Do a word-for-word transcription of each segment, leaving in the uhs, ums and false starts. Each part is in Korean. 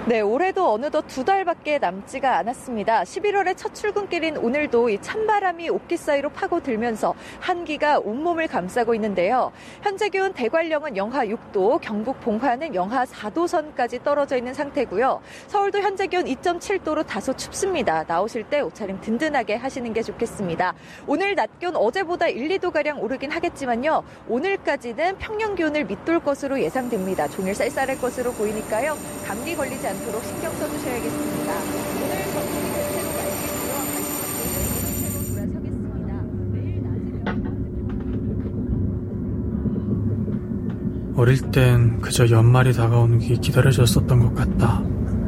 네, 올해도 어느덧 두 달밖에 남지가 않았습니다. 십일월의 첫 출근길인 오늘도 이 찬바람이 옥기 사이로 파고들면서 한기가 온몸을 감싸고 있는데요. 현재 기온 대관령은 영하 육 도, 경북 봉화는 영하 사 도 선까지 떨어져 있는 상태고요. 서울도 현재 기온 이 점 칠 도로 다소 춥습니다. 나오실 때 옷차림 든든하게 하시는 게 좋겠습니다. 오늘 낮 기온 어제보다 일, 이 도가량 오르긴 하겠지만요. 오늘까지는 평년 기온을 밑돌 것으로 예상됩니다. 종일 쌀쌀할 것으로 보이니까요. 감기 걸리지 않도록 신경 써주셔야겠습니다. 오늘 전국이 대체로 맑겠고요. 다시 오늘 돌아서겠습니다. 내일 낮에 어릴 땐 그저 연말이 다가오는 게 기다려졌었던 것 같다.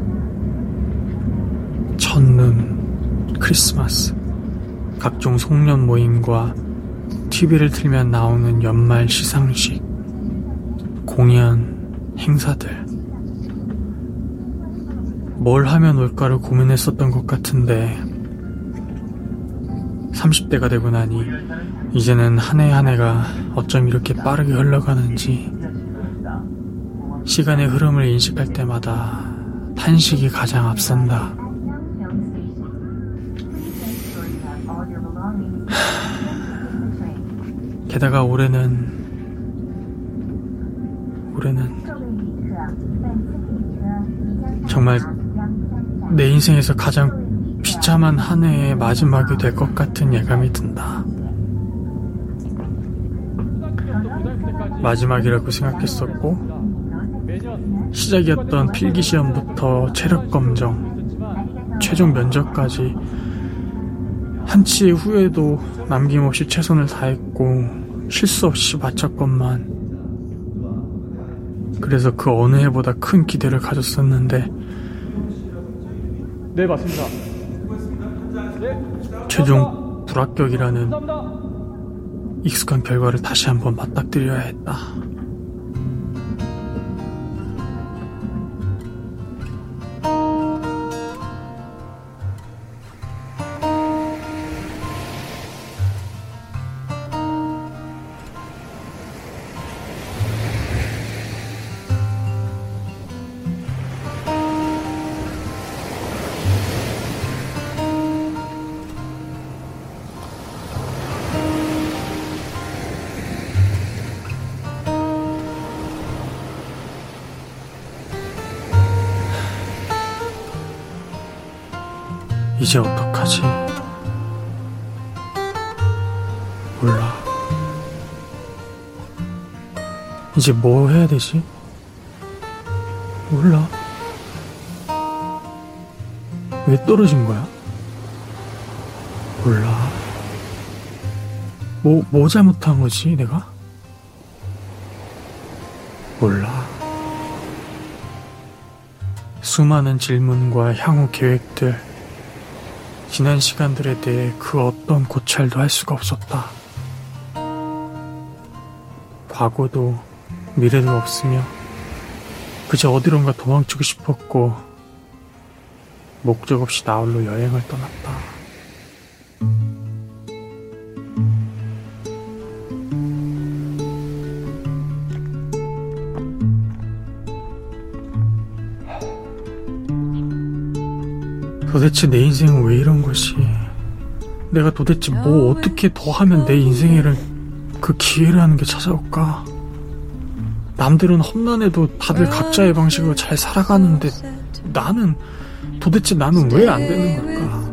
첫눈, 크리스마스, 각종 송년 모임과 티비를 틀면 나오는 연말 시상식, 공연, 행사들. 뭘 하면 올까를 고민했었던 것 같은데 삼십 대가 되고 나니 이제는 한 해 한 해가 어쩜 이렇게 빠르게 흘러가는지 시간의 흐름을 인식할 때마다 탄식이 가장 앞선다. 게다가 올해는 올해는 정말 내 인생에서 가장 비참한 한 해의 마지막이 될 것 같은 예감이 든다. 마지막이라고 생각했었고 시작이었던 필기시험부터 체력검정, 최종 면접까지 한치의 후회도 남김없이 최선을 다했고 실수 없이 마쳤건만 그래서 그 어느 해보다 큰 기대를 가졌었는데 네 맞습니다. 최종 불합격이라는 익숙한 결과를 다시 한번 맞닥뜨려야 했다. 이제 어떡하지? 몰라. 이제 뭐 해야 되지? 몰라. 왜 떨어진 거야? 몰라. 뭐, 뭐 잘못한 거지, 내가? 몰라. 수많은 질문과 향후 계획들, 지난 시간들에 대해 그 어떤 고찰도 할 수가 없었다. 과거도 미래도 없으며 그저 어디론가 도망치고 싶었고 목적 없이 나홀로 여행을 떠났다. 도대체 내 인생은 왜 이런 것이? 내가 도대체 뭐 어떻게 더 하면 내 인생에를 그 기회라는 게 찾아올까? 남들은 험난해도 다들 각자의 방식으로 잘 살아가는데 나는 도대체 나는 왜 안 되는 걸까?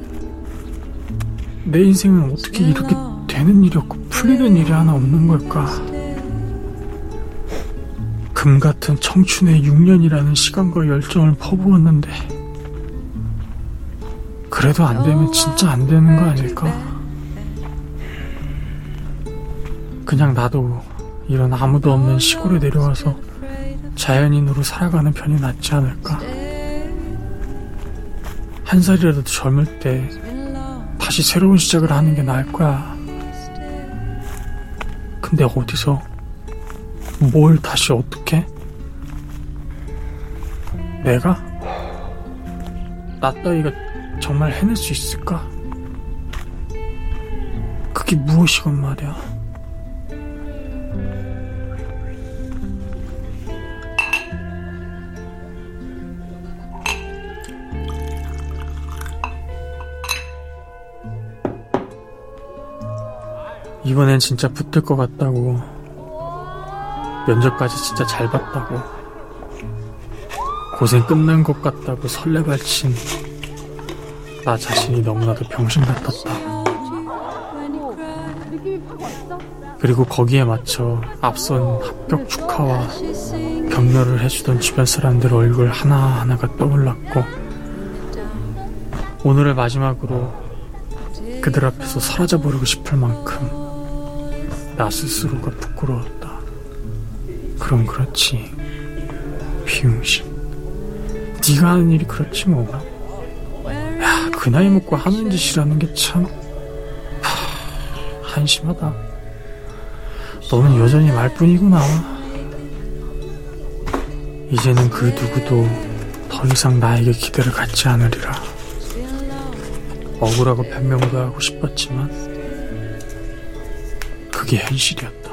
내 인생은 어떻게 이렇게 되는 일이 없고 풀리는 일이 하나 없는 걸까? 금 같은 청춘의 육 년이라는 시간과 열정을 퍼부었는데 그래도 안 되면 진짜 안 되는 거 아닐까? 그냥 나도 이런 아무도 없는 시골에 내려와서 자연인으로 살아가는 편이 낫지 않을까? 한 살이라도 젊을 때 다시 새로운 시작을 하는 게 나을 거야. 근데 어디서 뭘 다시 어떻게? 내가? 나 따위가 정말 해낼 수 있을까? 그게 무엇이건 말이야. 이번엔 진짜 붙을 것 같다고, 면접까지 진짜 잘 봤다고, 고생 끝난 것 같다고 설레발친 나 자신이 너무나도 병신 같았다. 그리고 거기에 맞춰 앞선 합격 축하와 격려를 해주던 주변 사람들 얼굴 하나하나가 떠올랐고, 오늘을 마지막으로 그들 앞에서 사라져버리고 싶을 만큼 나 스스로가 부끄러웠다. 그럼 그렇지, 비용신. 네가 하는 일이 그렇지 뭐. 야, 그 나이 먹고 하는 짓이라는 게 참 하, 한심하다. 너는 여전히 말뿐이구나. 이제는 그 누구도 더 이상 나에게 기대를 갖지 않으리라. 억울하고 변명도 하고 싶었지만 그게 현실이었다.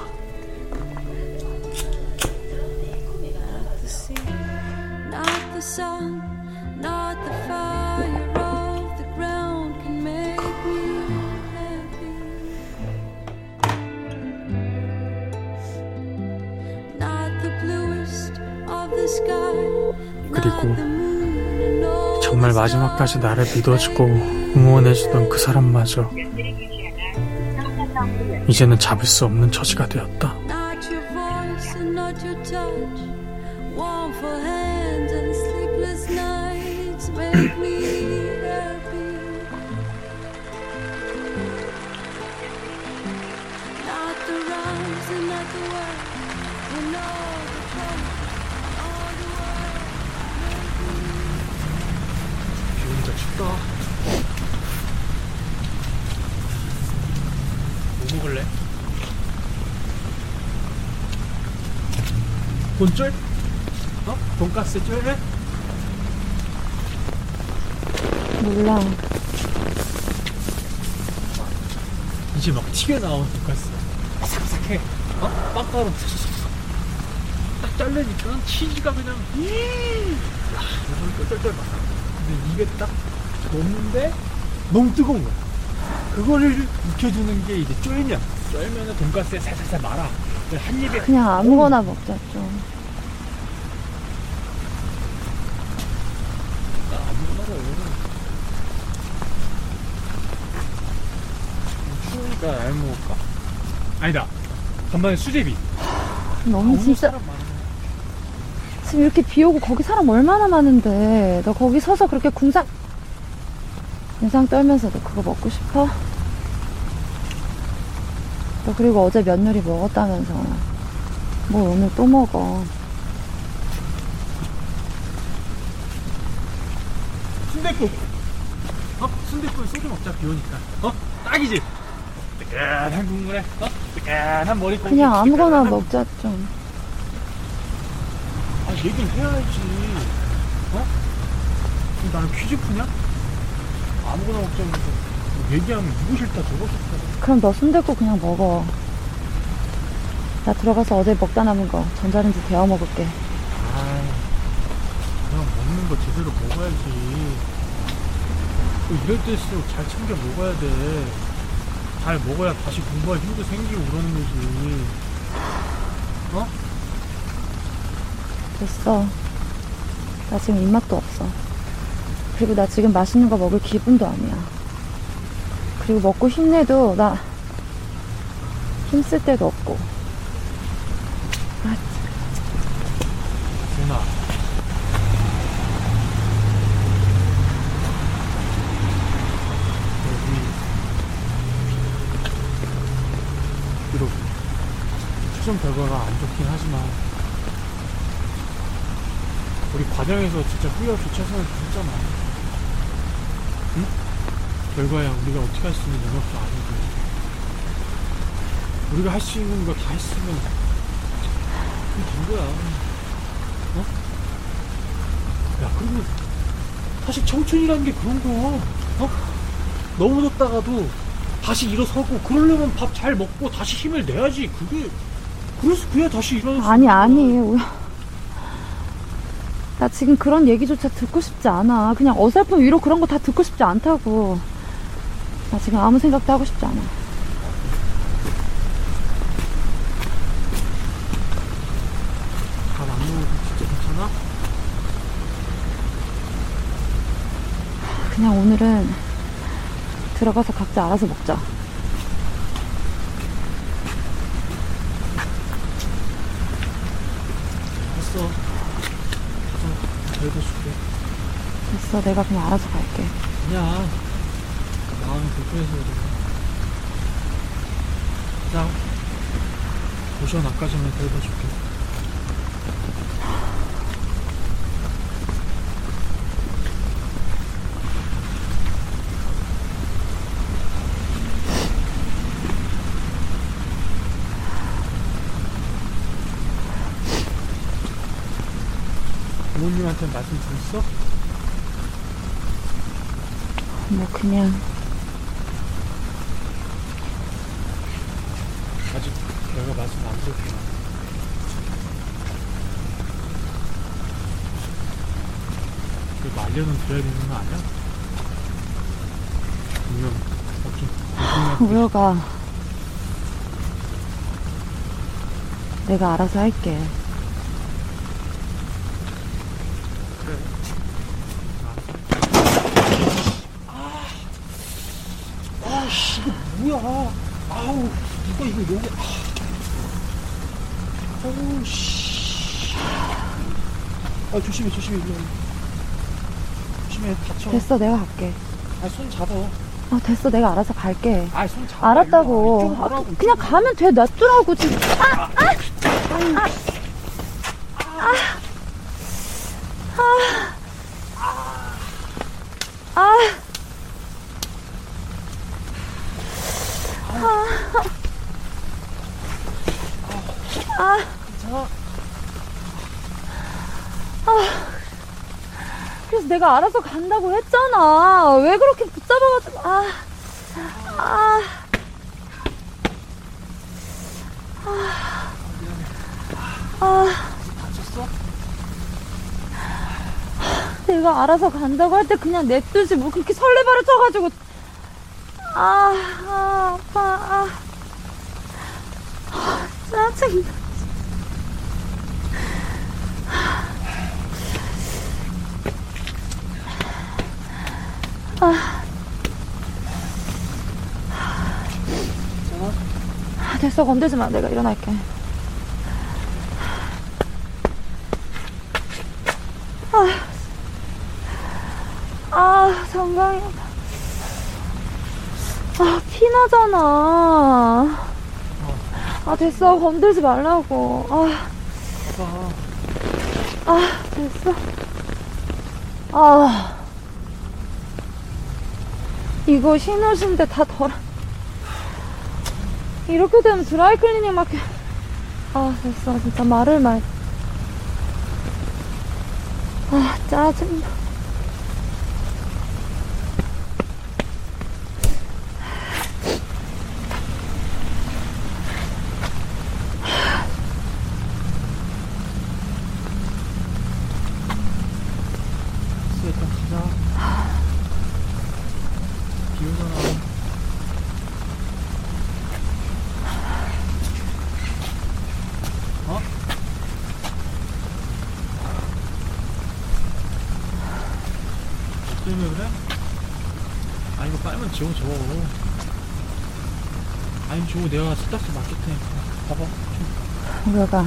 그리고 정말 마지막까지 나를 믿어주고 응원해주던 그 사람마저 이제는 잡을 수 없는 처지가 되었다. 비오니까 춥다. 뭐 먹을래? 돈줄? 어? 돈가스 줄래? 몰라. 이제 막 튀겨나온 돈가스. 삭삭해. 어? 빵가루 딱 자르니까 치즈가 그냥 와, 똘똘똘 막. 근데 이게 딱 녹는데 너무 뜨거운 거야. 그거를 익혀주는 게 이제 쫄면. 쫄면은 돈가스에 살살살 말아. 한 입에 그냥 아무거나 오. 먹자 좀. 나 아무거나 먹어. 추우니까 알 먹을까? 아니다. 간만에 수제비. 너무 진짜 지금 이렇게 비 오고 거기 사람 얼마나 많은데 너 거기 서서 그렇게 궁상 인상 떨면서도 그거 먹고 싶어? 너 그리고 어제 면 요리 먹었다면서 뭘 오늘 또 먹어. 순댓국. 어? 순댓국에 소주 먹자. 비 오니까. 어? 딱이지? 뜨끈한 국물에 어? 뜨끈한 머리고기. 그냥 아무거나 뜨끈한... 먹자 좀. 아, 얘기를 해야지. 어? 나는 퀴즈 푸냐? 아무거나 먹자면서 얘기하면 이거 싫다 저거 싫다. 그럼 너 순댓국 그냥 먹어. 나 들어가서 어제 먹다 남은 거 전자레인지 데워 먹을게. 아, 그냥 먹는 거 제대로 먹어야지. 이럴 때일수록 잘 챙겨 먹어야 돼. 잘 먹어야 다시 공부할 힘도 생기고 그러는 거지. 어? 됐어. 나 지금 입맛도 없어. 그리고 나 지금 맛있는 거 먹을 기분도 아니야. 그리고 먹고 힘내도 나 힘쓸 데도 없고. 아, 누나. 여기 비록 최종 결과가 안 좋긴 하지만 우리 과정에서 진짜 후회 없이 최선을 다했잖아. 응? 결과야 우리가 어떻게 할 수 있는 영역도 아니고 우리가 할 수 있는 거 다 했으면 그게 된 거야. 어? 야, 그리고 사실 청춘이라는 게 그런 거야. 어? 넘어졌다가도 다시 일어서고 그러려면 밥 잘 먹고 다시 힘을 내야지. 그게 그래서 그야 다시 일어날 수 아니 있는 아니 거야. 나 지금 그런 얘기조차 듣고 싶지 않아. 그냥 어설픈 위로 그런 거 다 듣고 싶지 않다고. 나 지금 아무 생각도 하고 싶지 않아. 괜찮아? 그냥 오늘은 들어가서 각자 알아서 먹자. 됐어. 가서 데려다 줄게. 됐어, 내가 그냥 알아서 갈게. 아니야. 마음이 불편해서 그래. 자, 오션 앞까지만 데려다 줄게. 부모님한테 말씀 드렸어? 뭐 그냥 아직 내가 말씀 안 드렸구나. 그 말려는 드려야 되는 거 아니야? 분명 어좀 우여가 내가 알아서 할게. 그래. 아씨 이거 뭐야? 아우 누가 이거 여기? 아우 씨. 아 조심해 조심해 이거. 조심해 다쳐. 됐어, 내가 갈게. 아손 잡아. 아, 됐어, 내가 알아서 갈게. 아손 잡아. 알았다고. 이쪽으로 아, 오라고, 그냥 이쪽으로. 가면 돼. 놔두라고 지금. 아, 아, 아, 아, 아, 아, 괜찮아? 그래서 내가 알아서 간다고 했잖아. 왜 그렇게 붙잡아가지고. 아, 아, 아, 다쳤어? 내가 알아서 간다고 할 때 그냥 냅두지 뭐 그렇게 설레발을 쳐가지고. 아, 아, 아파, 아, 아, 짜증나. 아, 아, 됐어, 건들지 마. 내가 일어날게. 아, 아, 정강이. 아, 피나잖아. 아, 됐어. 건들지 말라고. 아, 아빠. 아, 됐어. 아, 이거 신옷인데 다 덜. 이렇게 되면 드라이클리닝 맡겨. 아, 됐어. 진짜 말을 말. 아, 짜증나. 일단 가자. 비 오잖아. 어? 때문에 그래? 아 이거 빨면 지워 줘. 아니 줘 내가 스타스 맡길 테니까. 봐봐. 좀. 우여가.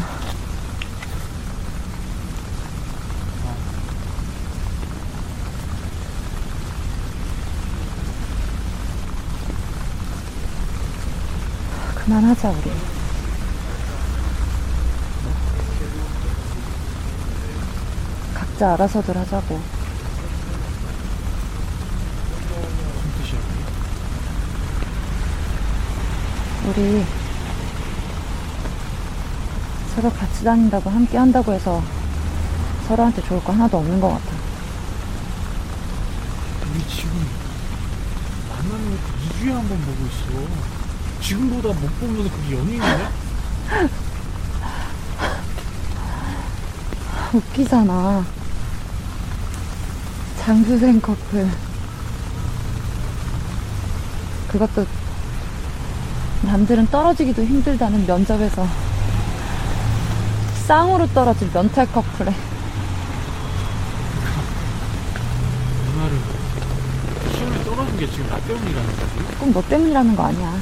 그만하자, 우리. 각자 알아서들 하자고. 무슨 뜻이야? 우리 서로 같이 다닌다고 함께 한다고 해서 서로한테 좋을 거 하나도 없는 것 같아. 우리 지금 만나는 거 이 주에 한 번 보고 있어. 지금보다 못 보면 그게 연인이냐? 웃기잖아. 장수생 커플. 그것도 남들은 떨어지기도 힘들다는 면접에서 쌍으로 떨어진 면탈 커플에 모든 게 지금 나 때문이라는 거지. 꼭 너 때문이라는 거 아니야.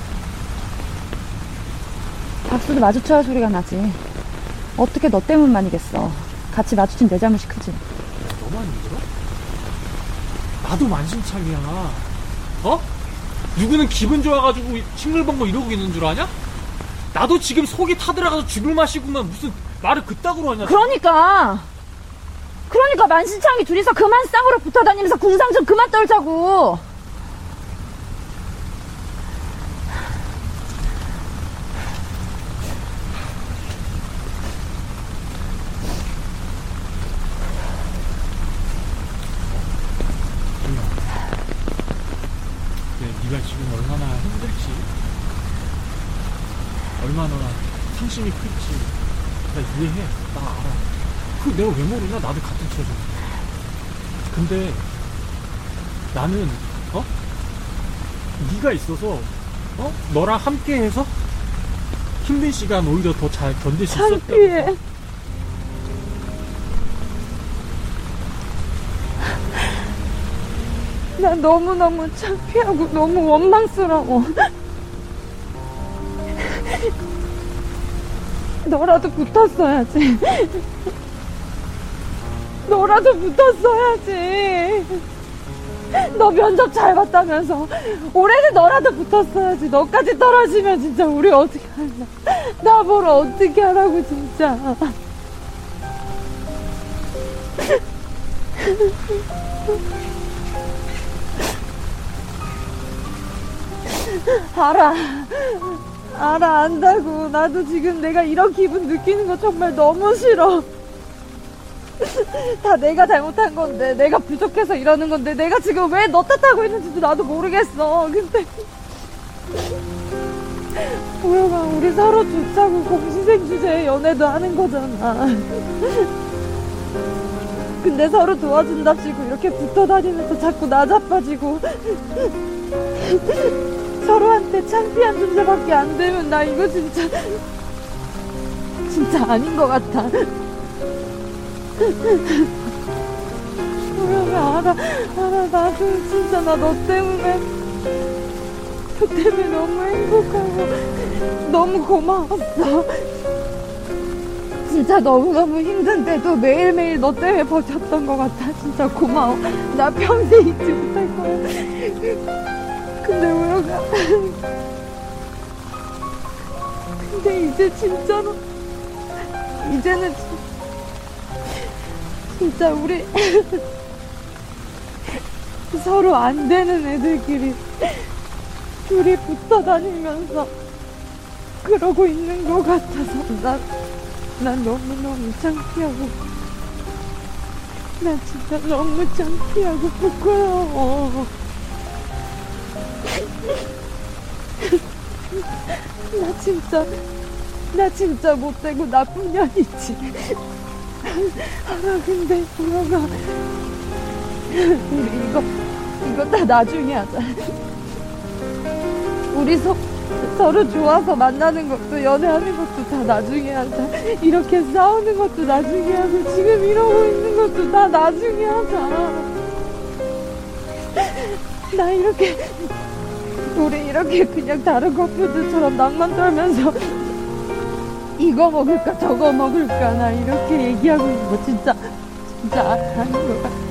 박수도 마주쳐야 소리가 나지. 어떻게 너 때문만이겠어. 같이 마주친 내 잘못이 크지. 너만 힘들어? 나도 만신창이야. 어? 누구는 기분 좋아가지고 싱글벙글 이러고 있는 줄 아냐? 나도 지금 속이 타들어가서 죽을 맛이구만. 무슨 말을 그따구로 하냐. 그러니까 그러니까 만신창이 둘이서 그만 쌍으로 붙어다니면서 궁상 좀 그만 떨자고. 네가 지금 얼마나 힘들지, 얼마나 상심이 클지 나 이해해. 나 알아. 그 내가 왜 모르냐. 나도 같은 처지. 근데 나는 어? 네가 있어서 어? 너랑 함께해서 힘든 시간 오히려 더 잘 견딜 수 있었다고. 창피해. 난 너무너무 창피하고 너무 원망스러워. 너라도 붙었어야지. 너라도 붙었어야지. 너 면접 잘 봤다면서 올해는 너라도 붙었어야지. 너까지 떨어지면 진짜 우리 어떻게 하냐. 나 뭘 어떻게 하라고 진짜. 알아. 알아, 안다고. 나도 지금 내가 이런 기분 느끼는 거 정말 너무 싫어. 다 내가 잘못한 건데, 내가 부족해서 이러는 건데, 내가 지금 왜 너 탓하고 있는지도 나도 모르겠어. 근데 우영아, 우리 서로 좋자고 공시생 주제에 연애도 하는 거잖아. 근데 서로 도와준답시고 이렇게 붙어 다니면서 자꾸 나 자빠지고 서로한테 창피한 존재밖에 안 되면 나 이거 진짜 진짜 아닌 것 같아. 우영아, 알아. 알아. 나도 진짜 나 너 때문에 너 때문에 너무 행복하고 너무 고마웠어. 진짜 너무너무 힘든데도 매일매일 너 때문에 버텼던 것 같아. 진짜 고마워. 나 평생 잊지 못할 거야. 근데 우영아, 근데 이제 진짜로 이제는 진짜 우리 서로 안 되는 애들끼리 둘이 붙어 다니면서 그러고 있는 것 같아서 난, 난 너무너무 창피하고 난 진짜 너무 창피하고 부끄러워. 나 진짜 나 진짜 못되고 나쁜 년이지. 알아. 근데 우영아, 우리 이거 이거 다 나중에 하자. 우리 서, 서로 좋아서 만나는 것도 연애하는 것도 다 나중에 하자. 이렇게 싸우는 것도 나중에 하고 지금 이러고 있는 것도 다 나중에 하자. 나 이렇게 우리 이렇게 그냥 다른 커플들처럼 낭만 떨면서 이거 먹을까 저거 먹을까 나 이렇게 얘기하고 있는 거 진짜 진짜 아닌 것 같아.